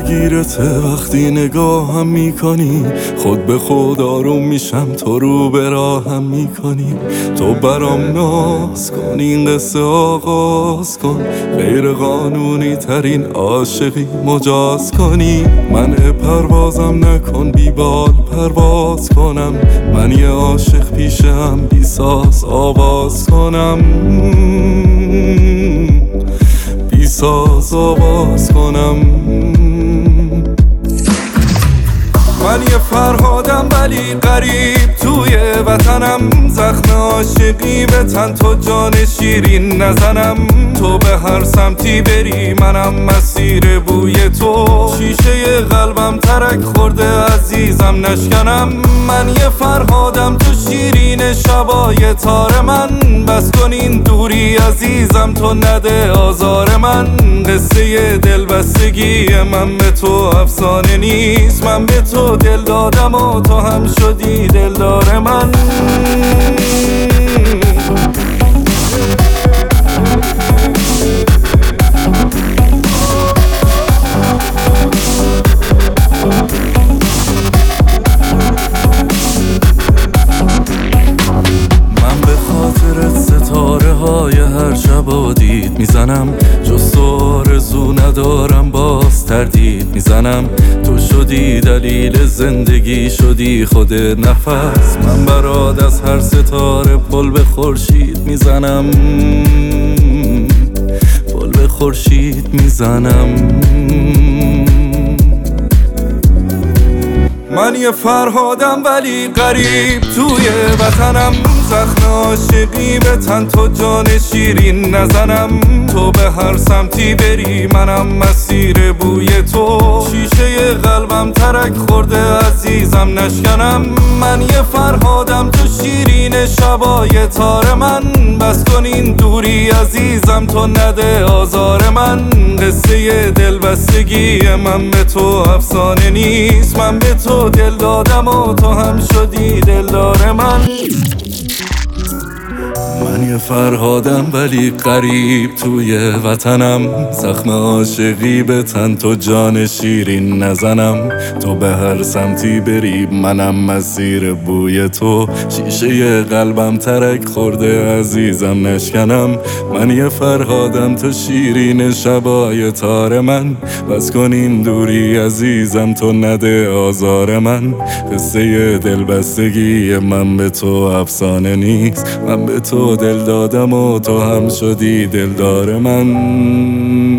میگیرته وقتی نگاهم میکنی، خود به خود آروم میشم تو رو به راهم میکنی. تو برام ناز کن این قصه آغاز کن، غیر قانونی ترین عاشقی مجاز کنی. من پروازم نکن بی بال پرواز کنم، من یه عاشق پیشم بی ساز آواز کنم، بی ساز آواز کنم. من یه فرهادم ولی غریب توی وطنم، زخم عاشقی به تن تو جان شیرین نزنم. تو به هر سمتی بری منم مسیر بوی تو، شیشه قلبم ترک خورده عزیزم نشکنم. من یه فرهادم تو شیرین شبای تار من، بس کن این دوری عزیزم تو نده آزار من. قصه دلبستگی من به تو افسانه نیست، من به تو دل دادم و تو هم شدی دلدار من. ستاره های هر شب و دید میزنم، جز تو آرزو ندارم باز تردید میزنم. تو شدی دلیل زندگی، شدی خود نفس، من برات از هر ستاره پل به خورشید میزنم، پل به خورشید میزنم. من یه فرهادم ولی غریب توی وطنم، زخم عاشقی به تن تو جان شیرین نزنم. تو به هر سمتی بری منم مسیر بوی تو، شیشه قلبم ترک خورده عزیزم نشکنم. من یه فرهادم تو شیرین شبای تار من، بس کن این دوری عزیزم تو نده آزار من. قصه دلبستگی من به تو افسانه نیست، من به تو دل دادم و تو هم شدی دلدار من. من یه فرهادم ولی غریب توی وطنم، زخم عاشقی به تن تو جان شیرین نزنم. تو به هر سمتی بری منم مسیر بوی تو، شیشه قلبم ترک خورده عزیزم نشکنم. من یه فرهادم تو شیرین شبای تار من، بس کن این دوری عزیزم تو نده آزار من. قصه دلبستگی من به تو افسانه نیست، من به تو دل دادم و تو هم شدی دلدار من.